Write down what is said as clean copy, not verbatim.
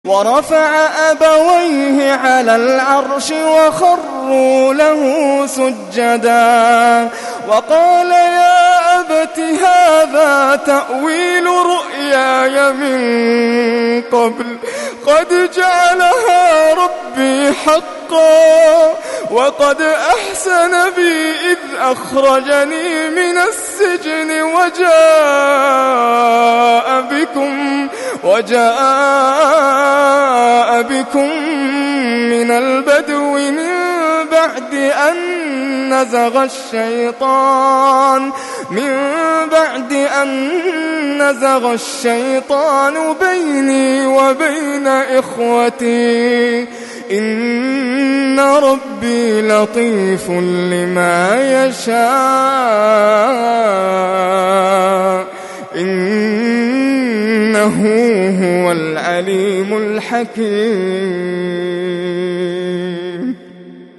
ورفع أبويه على العرش وخروا له سجدا وقال يا أبت هذا تأويل رؤياي من قبل قد جعلها ربي حقا وقد أحسن بي إذ أخرجني من السجن وجاء بكم من البدو من بعد أن نزغ الشيطان بيني وبين إخوتي إن ربي لطيف لما يشاء إنه هو العليم الحكيم.